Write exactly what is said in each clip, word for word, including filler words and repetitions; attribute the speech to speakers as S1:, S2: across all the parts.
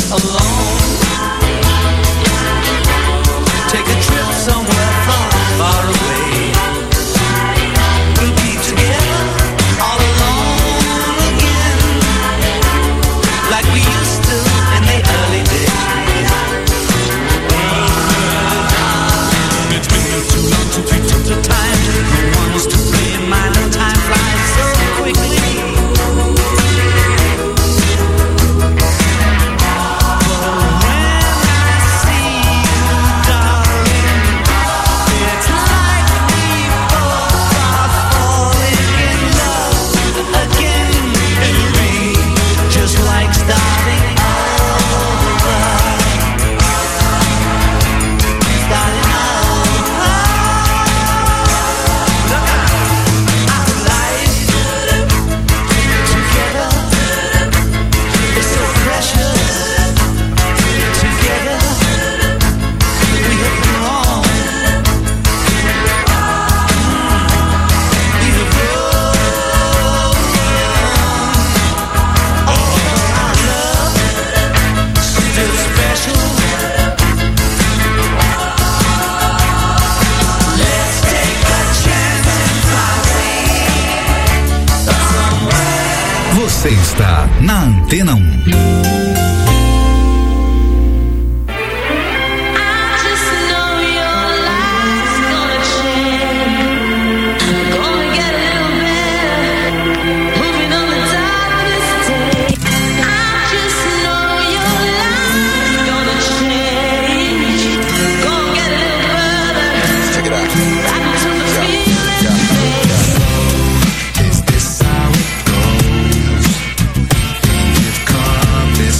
S1: Você está na Antena um.
S2: Is this how it goes? You've come this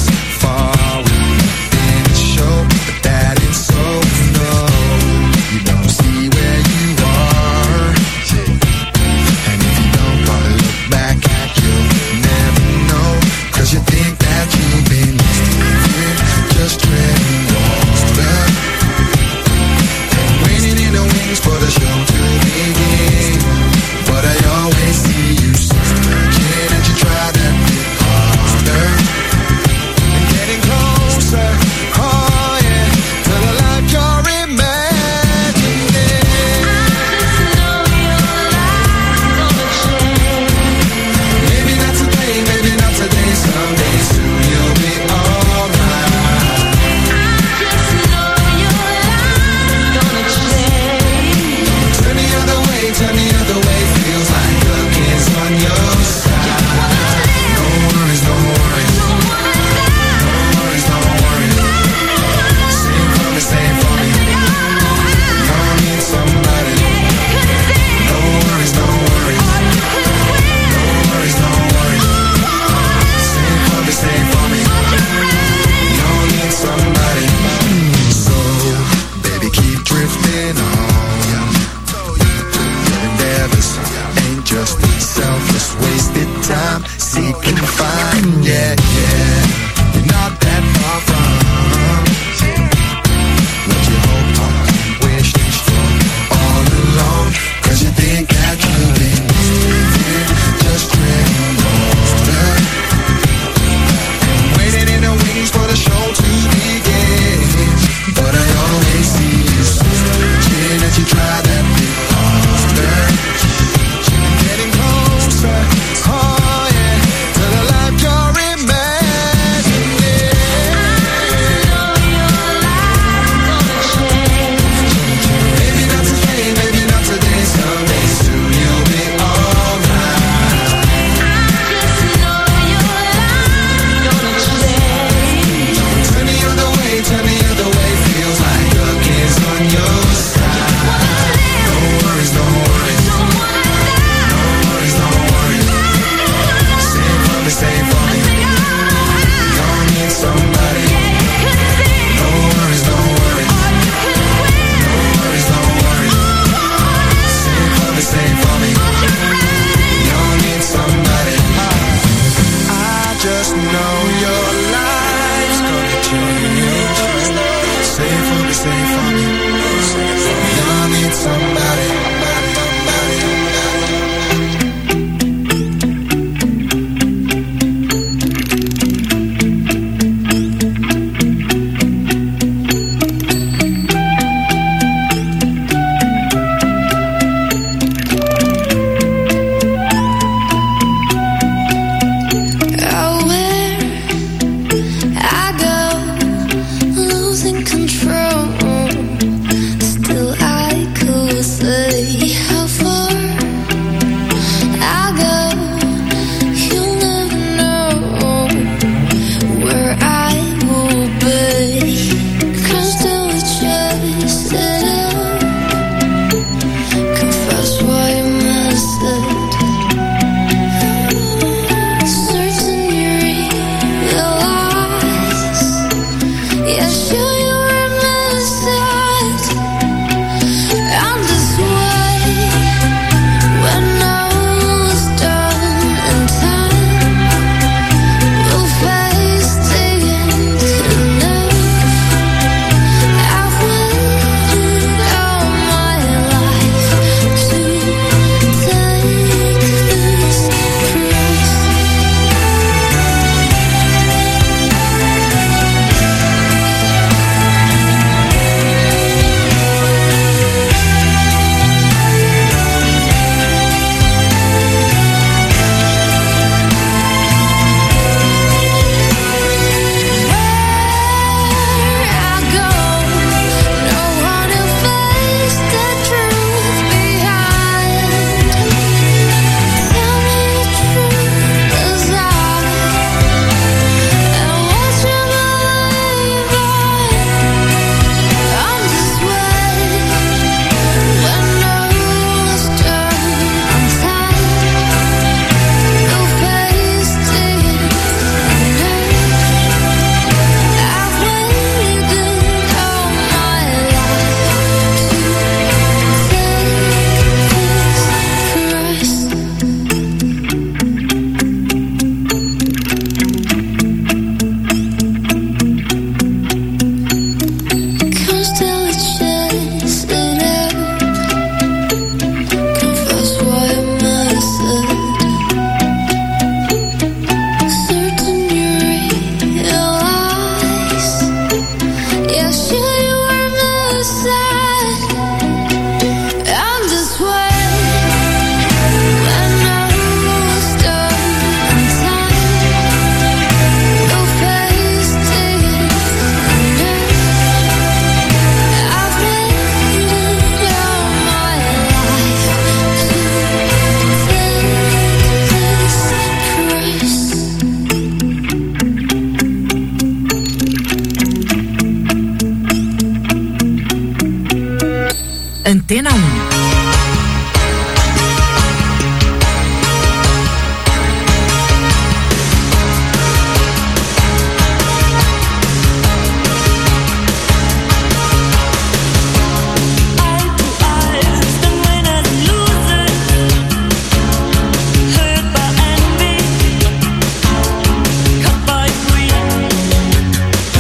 S2: Antena um.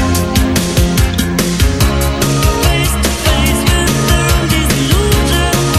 S3: Face to face with their own delusion.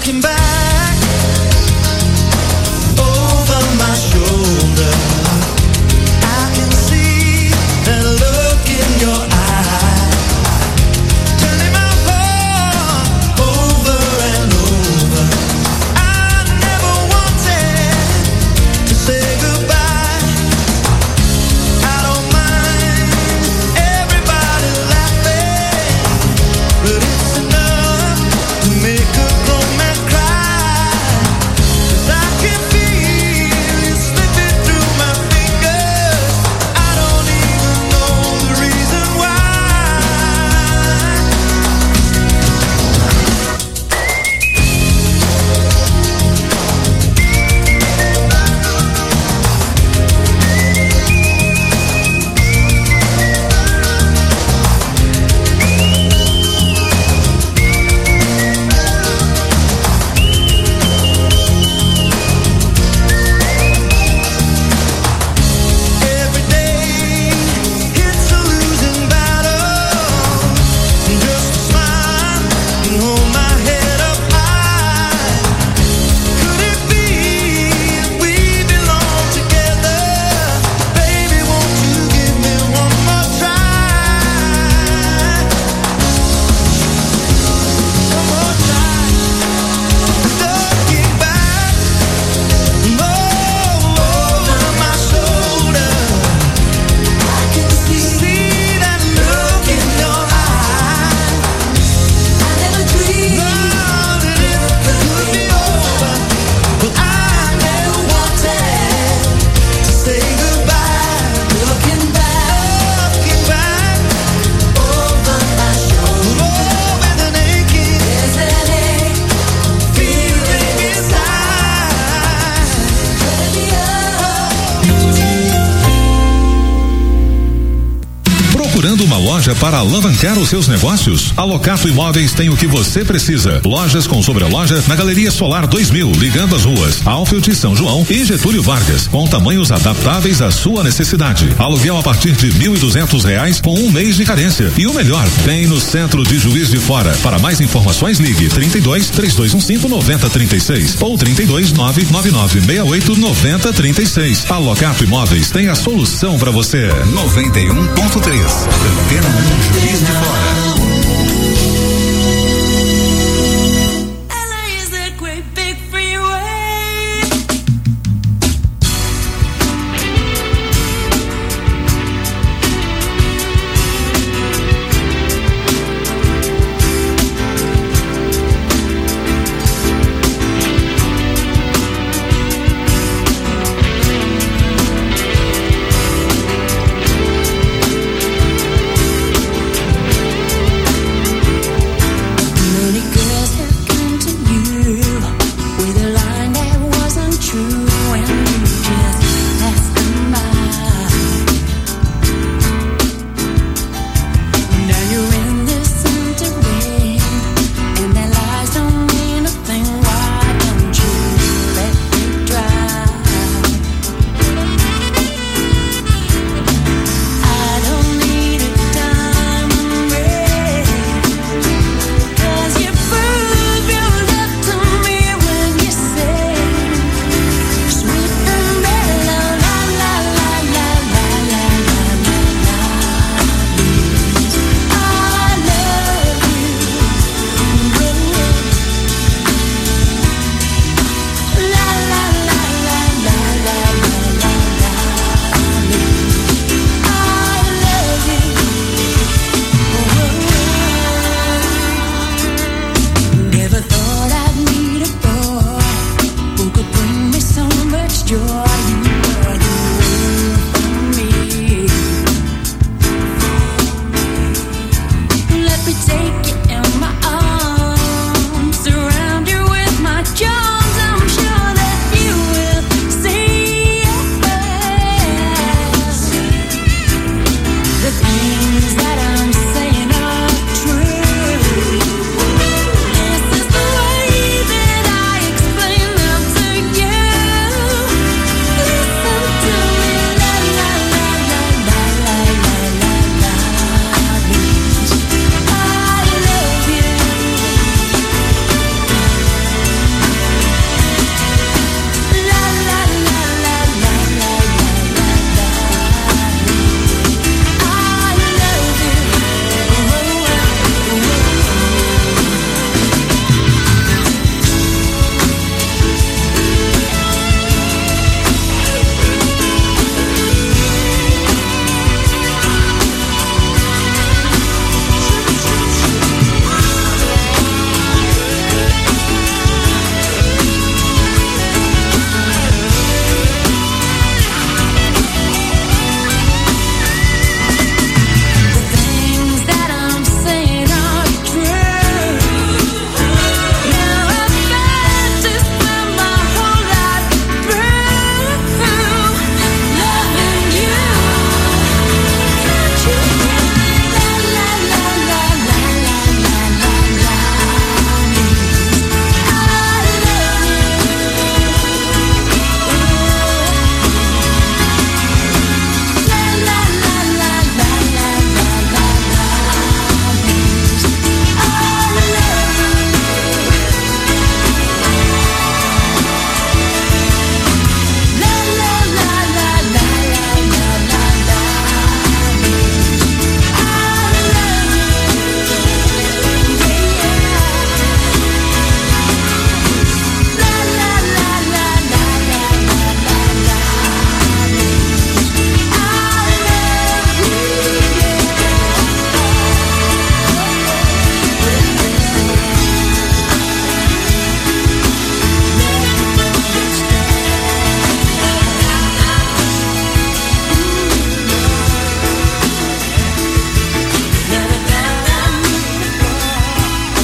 S1: Procurando uma loja para alavancar os seus negócios? A Locato Imóveis tem o que você precisa. Lojas com sobreloja na Galeria Solar dois mil, ligando as ruas Alfield, São João e Getúlio Vargas, com tamanhos adaptáveis à sua necessidade. Aluguel a partir de mil e duzentos reais com um mês de carência. E o melhor, tem no centro de Juiz de Fora. Para mais informações, ligue trinta e dois, três dois um cinco, nove zero três seis ou trinta e dois, nove nove nove seis oito, nove zero três seis. A Locato Imóveis tem a solução para você.
S2: noventa e um ponto três. Antena um, Juiz de Fora.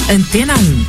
S3: Antena um.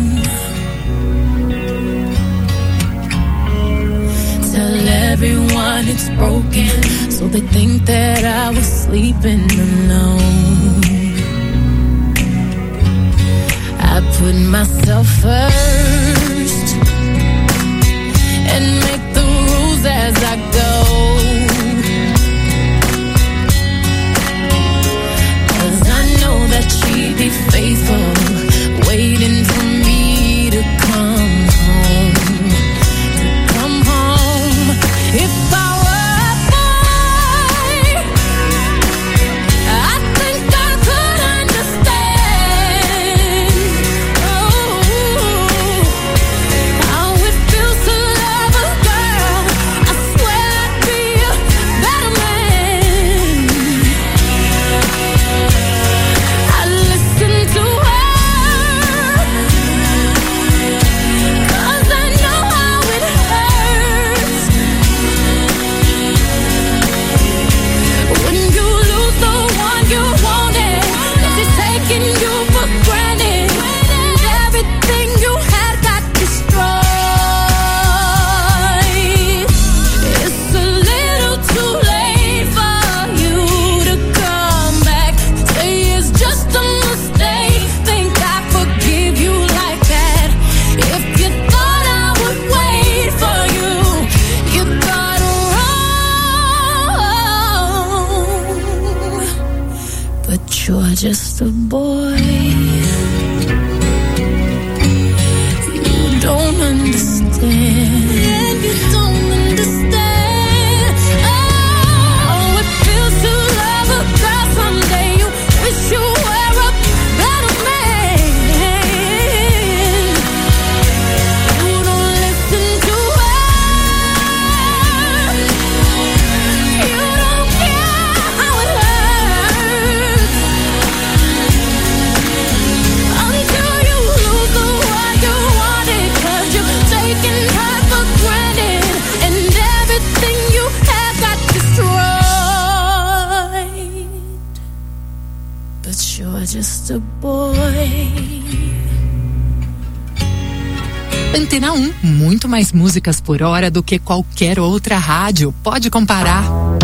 S4: everyone
S3: one, it's broken. So they think that I was sleeping alone. I put myself first and make the rules as I go. 'Cause I know that she'd be faithful, waiting for me to come home, to come home. If I were a boy, I think I could understand, oh, how it feels to love a girl. I swear I'd be a better man. I listen to her, 'cause I know how it hurts when you lose the one you wanted, 'cause it's taking you for granted, and everything you had got destroyed. It's a little too late for you to come back. Say it's just a mistake, think I forgive you like that. If you thought I would wait for you, you got wrong. But you're just a boy. You don't understand. You don't understand. Oh, it feels to love a girl someday. You wish you were a better man. You don't listen to her. You don't care how it hurts until you lose the one you wanted, 'cause you're taking her for granted, and everything you had got destroyed. But you're just a boy.
S4: Antena um, muito mais músicas por hora do que qualquer outra rádio. Pode comparar.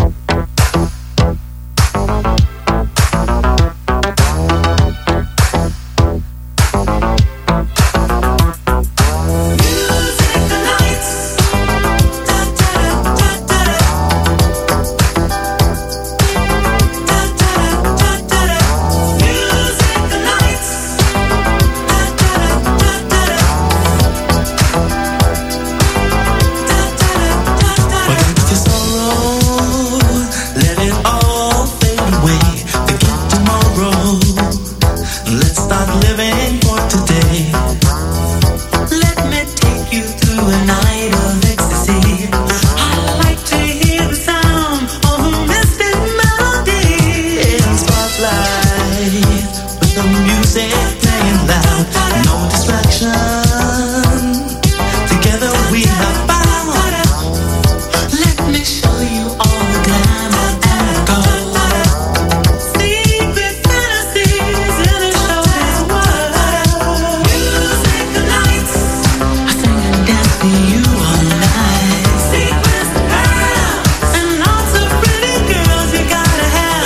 S5: Forget your sorrow, let it all fade away. Forget tomorrow, let's start living for today. Let me take you through a night of ecstasy. I like to hear the sound of a mystic melody in spotlight, with the music playing loud, no distraction. Together we have found. Let me show you all the glamour and gold. Secret fantasies in a showbiz world. Music nights, I sing and dance for you all night. Secrets and pearls, and lots of pretty girls you gotta have.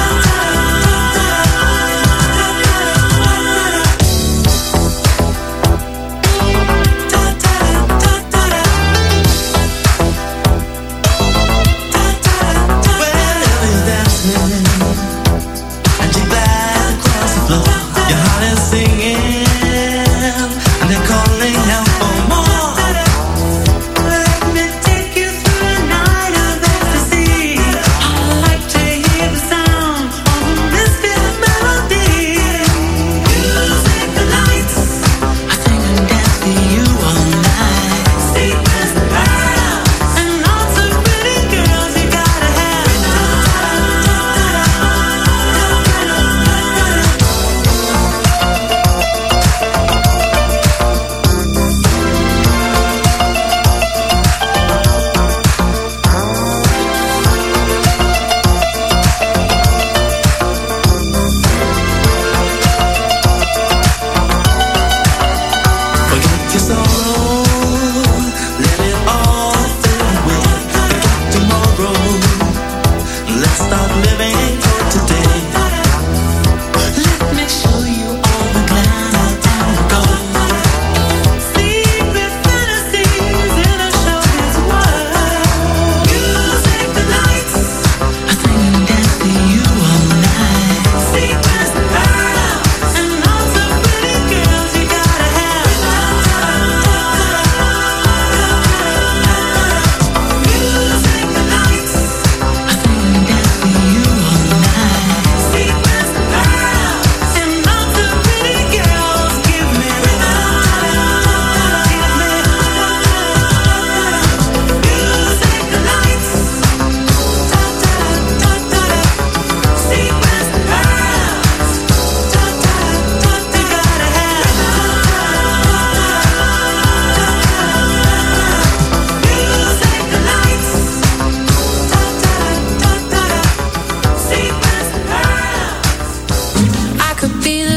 S5: Wherever you're dancing, and you're glad across the floor, your heart is singing, and they're calling out for more. Let me take you through a night of ecstasy. I like to hear the sound of a mystic melody. Music nights, I sing and dance for you all night. Secrets and pearls, and lots of pretty girls you gotta have.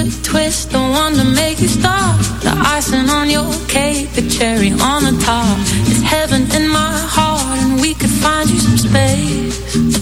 S3: twist, the one to make you stop. The icing on your cake, the cherry on the top. It's heaven in my heart, and we could find you some space.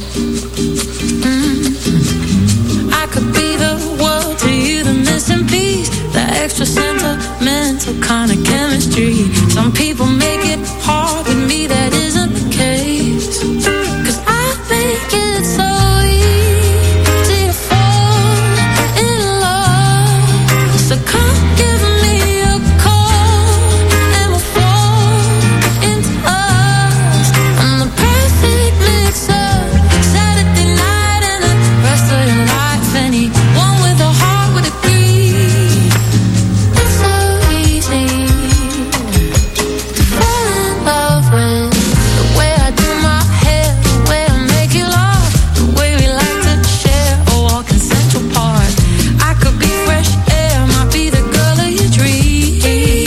S3: Mm. I could be the world to you, the missing piece, the extra sentimental kind of chemistry. Some people make it hard, with me that isn't the case. 'Cause I make it so easy to fall in love. So come give me a call and we'll fall into us. I'm the perfect mix-up, Saturday night and the rest of your life. Anyone with a heart would agree. It's so easy to fall in love with the way I do my hair, the way I make you laugh, the way we like to share a walk in Central Park. I could be fresh air, might be the girl of your dreams.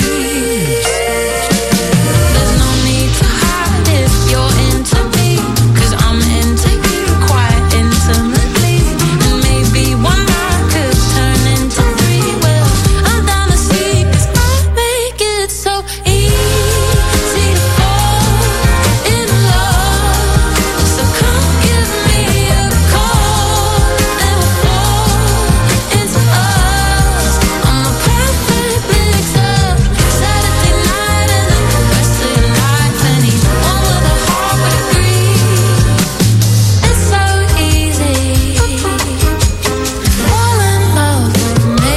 S3: There's no need to hide if you're into me, 'cause I'm into you quite intimately. And maybe one night could turn into three. Well, I'm down to see, 'cause I make it so easy to fall in love. So come give me a call and we'll fall into us. I'm the perfect mix-up, Saturday night and the rest of your life. Anyone with a heart would agree. It's so easy to fall in love with me.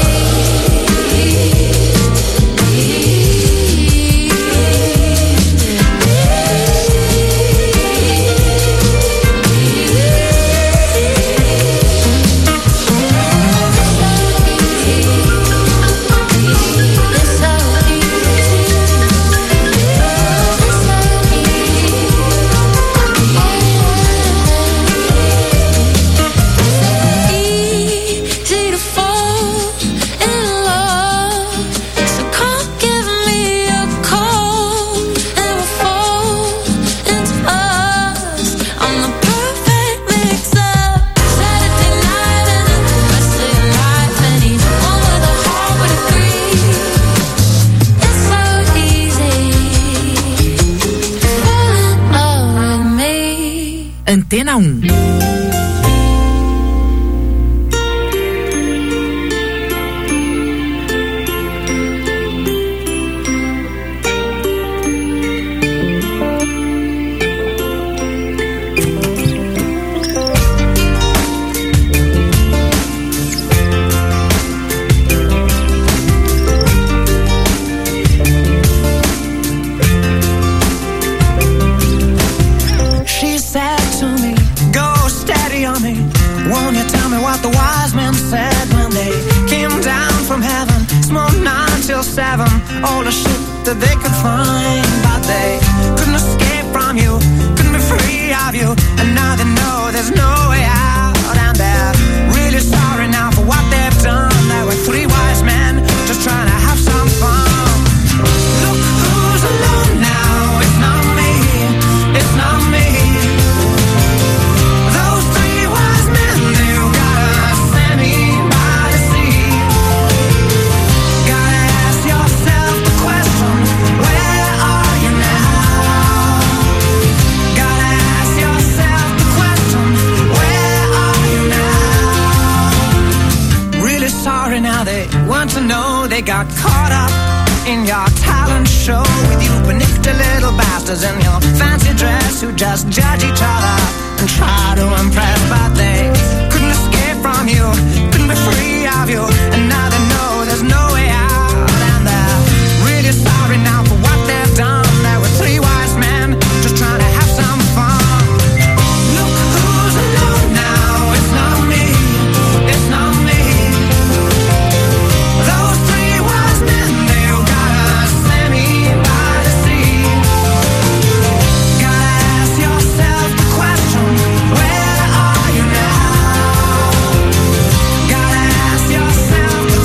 S3: It's so easy to fall in love. So come give me a call and we'll fall into us. I'm the perfect mix-up, Saturday night and the rest of your life. Anyone with a heart would agree. It's so easy to fall in love with me.
S4: Antena um.
S6: She said to me, go steady on me. Won't you tell me what the wise men said when they came down from heaven? Smoked nine till seven, all the shit that they could find. But they couldn't escape from you, couldn't be free of you. And now they know there's no way out. And they're really sorry now for what they've done. There were three wise men just trying to have some fun. Look who's alone now, it's not me, it's not me. Those three wise men, they've got us standing by the sea. Gotta ask yourself the question, where are you now? Gotta ask yourself the question, where are you now? Really sorry now, they want to know they got caught up in your talent show with you panicked little bastards in your fancy dress who just judge each other and try to impress, but they couldn't escape from you, couldn't be free of you, and now they know there's no way out. And they're really sorry now for what they've done. There were three wise men just trying to have some fun. Look who's alone now, it's not me, it's not me. Those three wise men, they've got us standing by the sea. Gotta ask yourself the question, where are you now? Gotta ask yourself the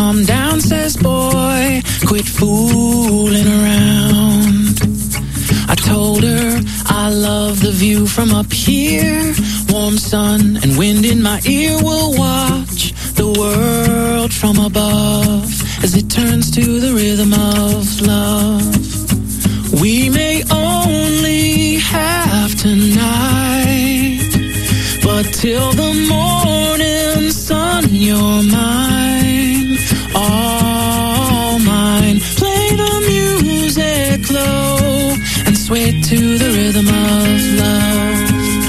S6: calm down, says boy, quit fooling around. I told her I love the view from up here. Warm sun and wind in my ear. We'll watch the world from above as it turns to the rhythm of love. We may only have tonight, but till the morning sun, you're mine, all mine. Play the music low and sway to the rhythm of love.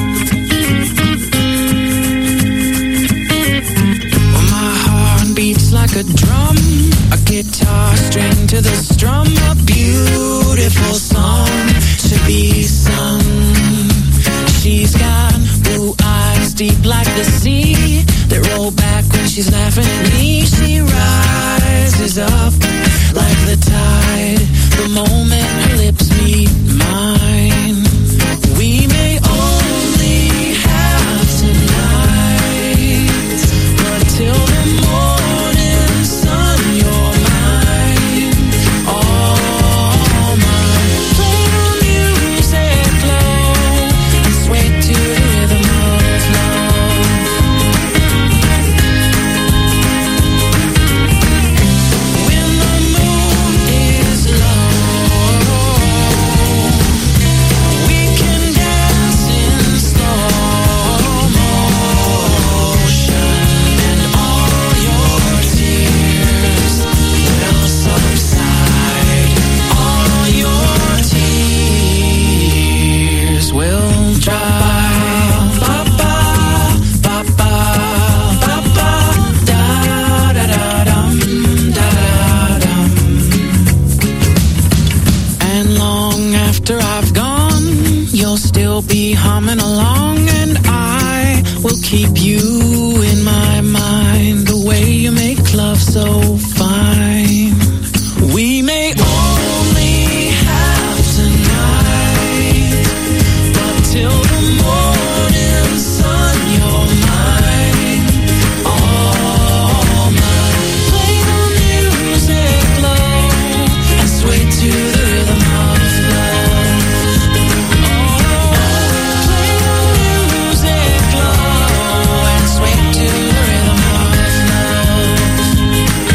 S6: Well, my heart beats like a drum, a guitar string to the strum, a beautiful song to be sung. She's got blue eyes deep like the sea that roll back when she's laughing at me. She rises up like the tide the moment her lips meet mine. We may only have tonight, but till the morning sun, you're mine, all mine. Play the music low and sway to the rhythm of love. When the moon is low, we can dance in slow motion, and all your tears will subside. All your tears will dry. Ba ba ba ba ba ba da da da dum da da dum. And long after I've gone, you'll still be humming along, and I will keep you in my mind. The way you make love so fine. We may only have tonight, but till the morning sun, you're mine, all mine. Play the music low and sway to the rhythm of love. Oh, play the music low and sway to the rhythm of love.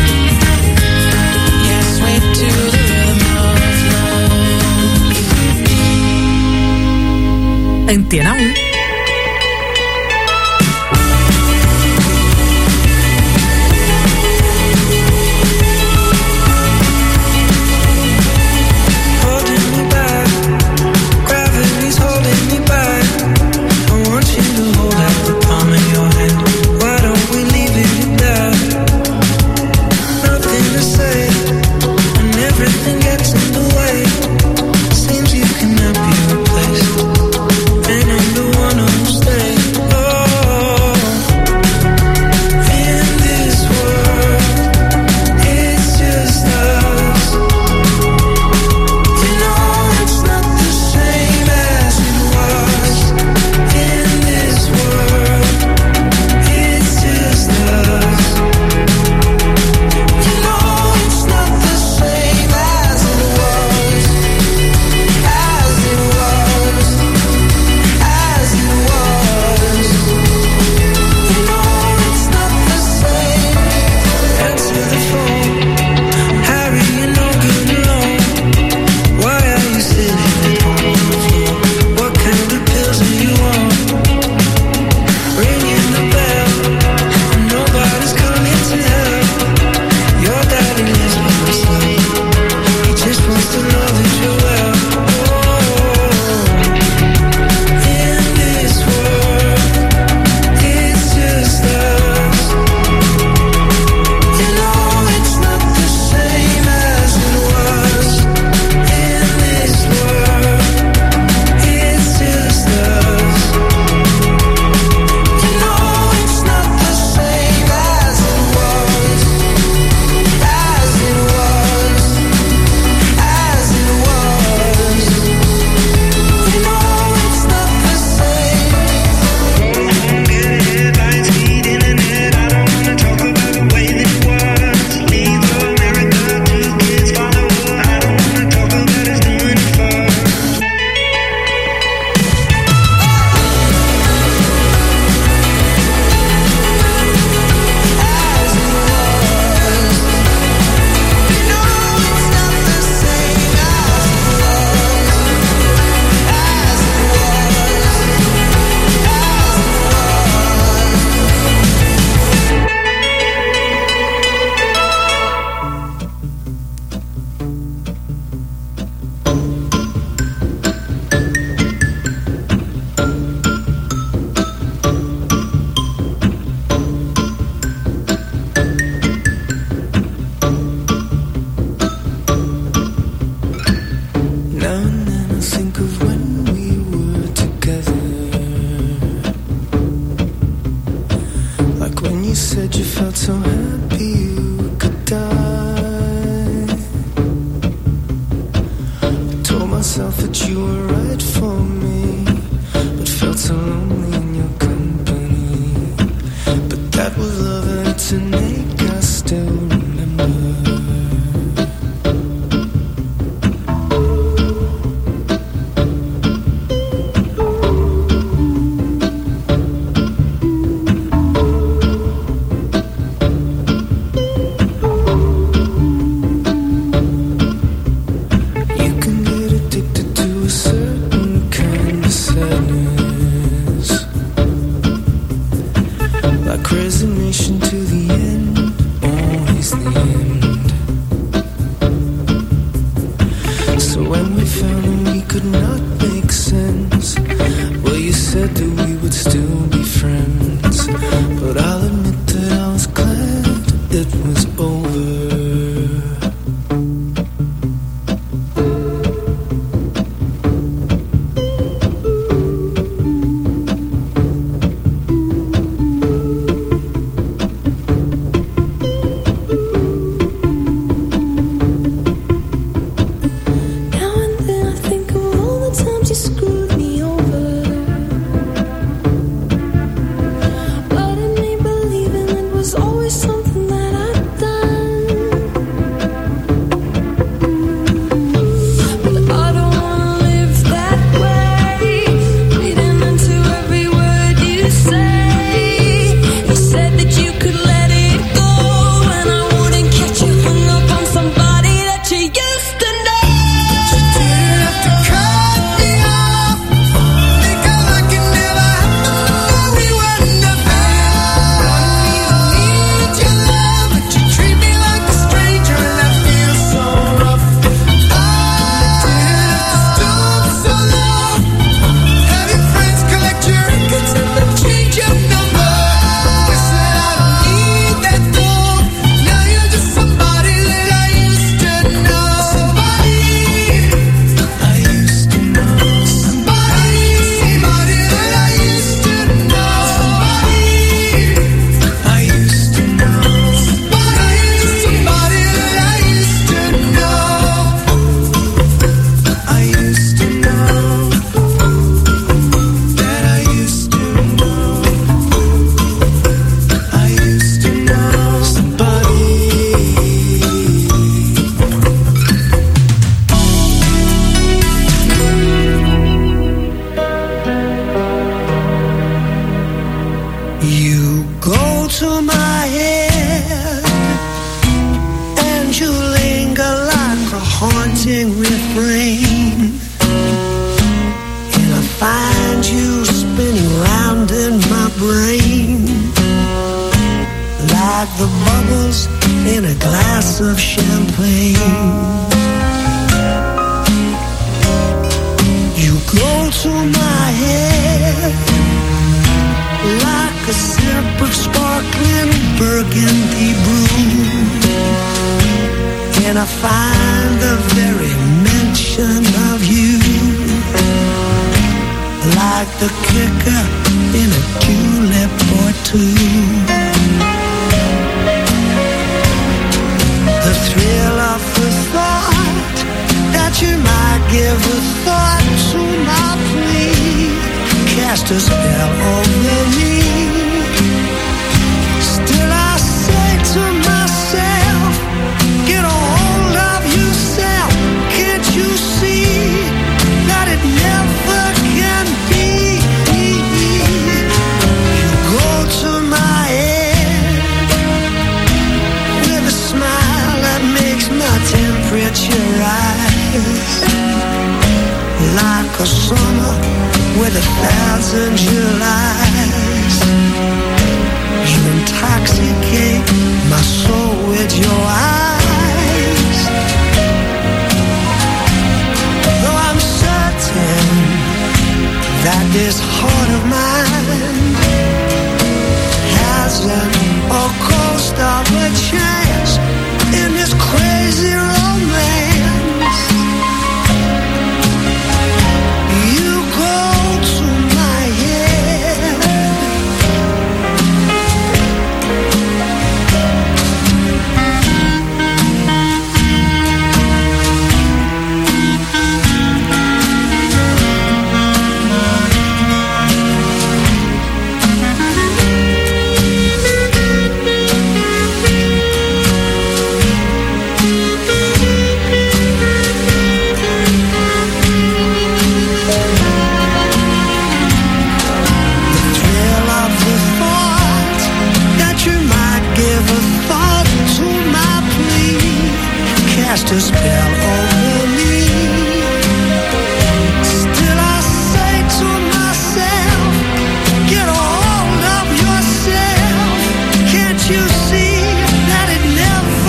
S6: Yeah, sway to the rhythm of love.
S4: Antena um.
S6: Holding me back, gravity's holding me back. I want you to hold out the palm of your hand. Why don't we leave it there? Nothing to say, and everything gets in the way. Seems you cannot be replaced, and I'm the one
S7: did not make sense. Well, you said that we would still be friends, but I'll admit that I was glad it was over.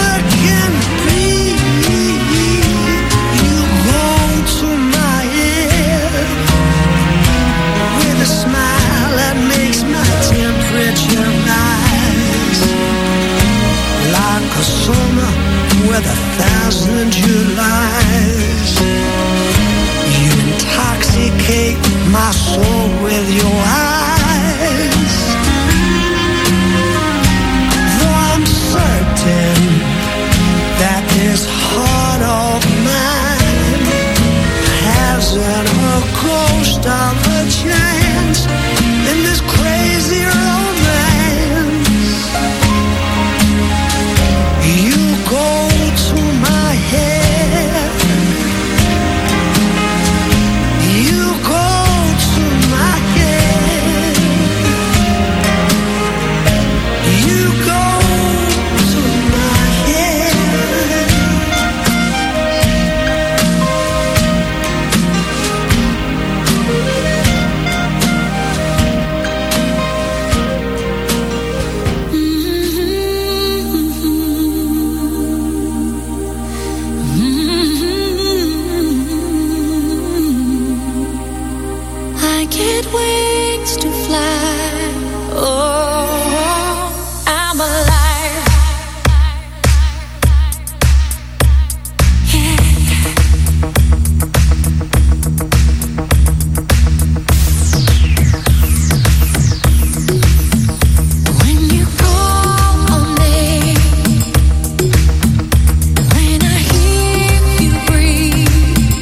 S6: Yeah. with a thousand Julys. You intoxicate my soul with your eyes. Though I'm certain that this heart of mine hasn't a ghost of a chance in this crazy romance. You go to my head, you go to my head, you go to my head.
S3: I get wings to fly. Oh, I'm alive. Yeah. When you call on me, when I hear you breathe,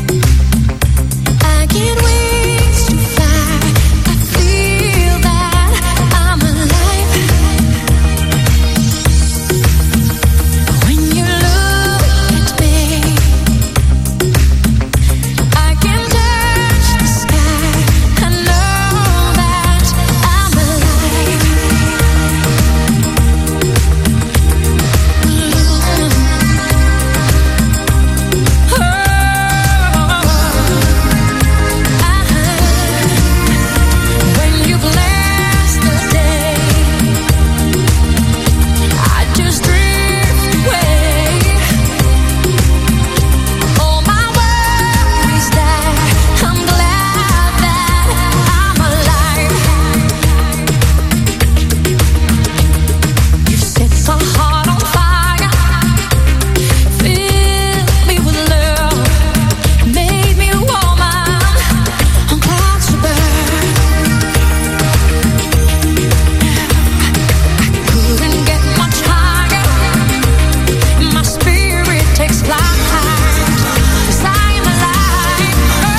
S3: I get wings to fly. I feel that I'm alive. When you look at me, I can touch the sky. I know that I'm alive. When you bless the day, I just drift away. All my worries die. I'm glad that I'm alive. You set my heart on fire, filled me with love, made me a woman on clouds above. Couldn't get much higher. My spirit takes flight. 'Cause I am alive.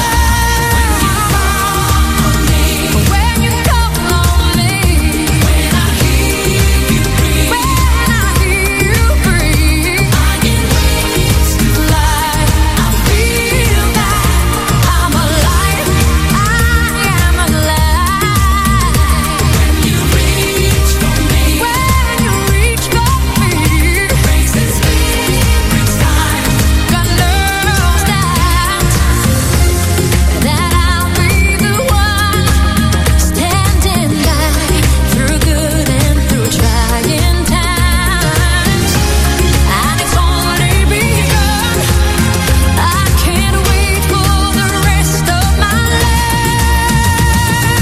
S3: When you call on me, when I hear you breathe, when I hear you breathe, I get wings to fly. I feel that I'm alive. I am alive. When you reach for me, when you reach for me, breaks and spirits time. God knows that that I'll be the one standing by through good and through trying times. And it's already begun. I can't wait for the rest of my life.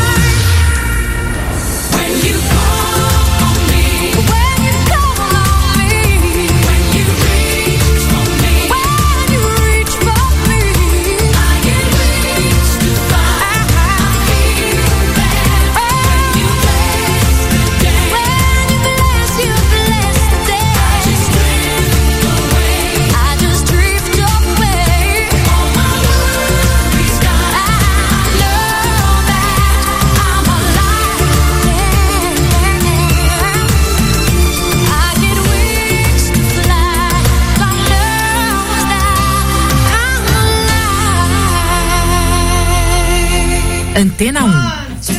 S3: When you call on me, when you call on me, when you reach for me, when you reach for me, I get wings to fly. I feel that when you bless the day, when you bless, you bless the day, I just drift away. I just drift away. All my worries die. I know that I'm alive. I get wings to fly. God knows that I'm alive.
S4: Antena um.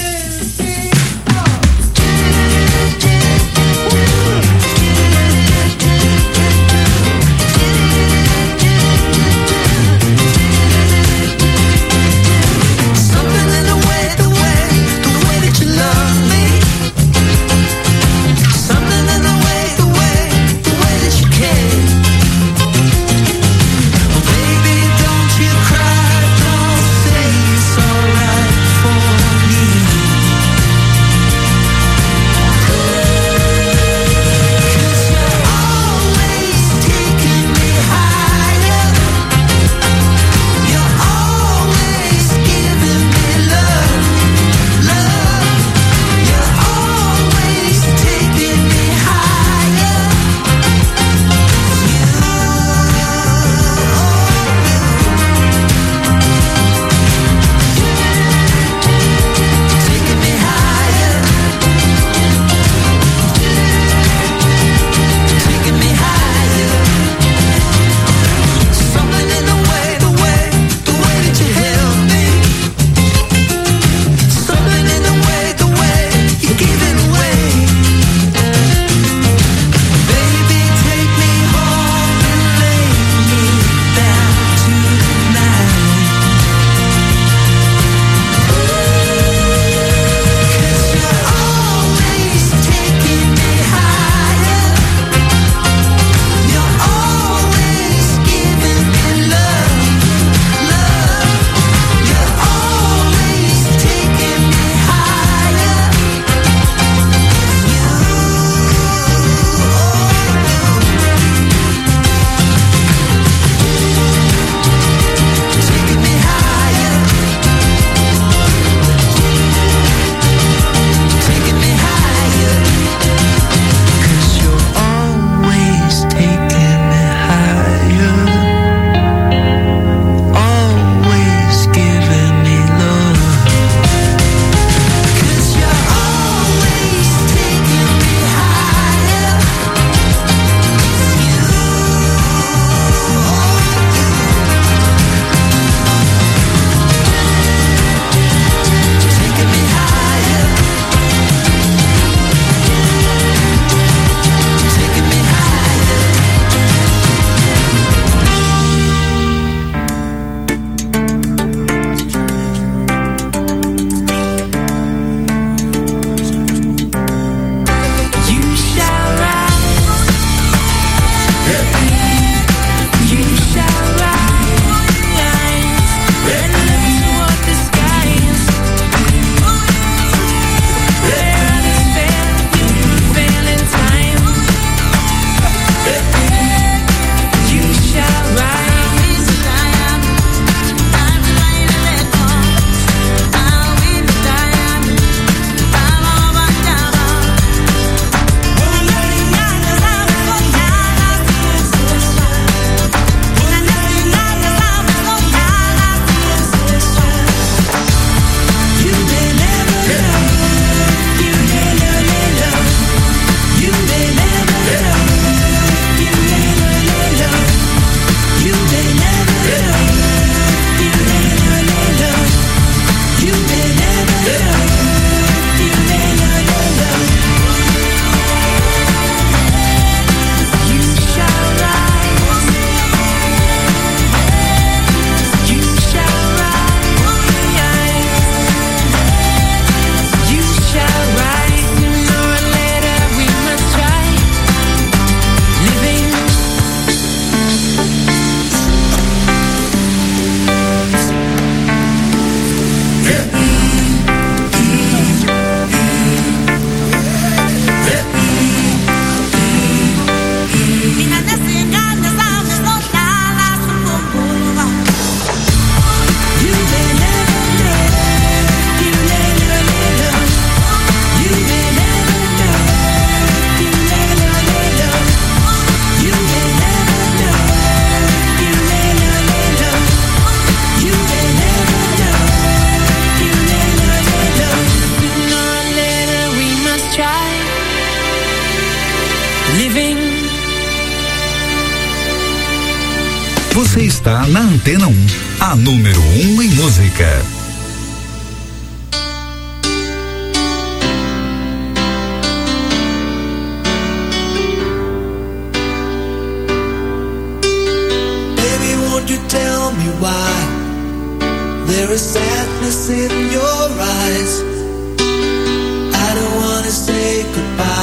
S6: Something in the way, the way, the way that you love me. Something in the way, the way, the way that you care. Oh, baby, don't you cry, don't say it's alright for me.
S2: Você está na Antena um, a número um em música.
S5: Baby, won't you tell me why there is sadness in your eyes? I don't wanna say goodbye.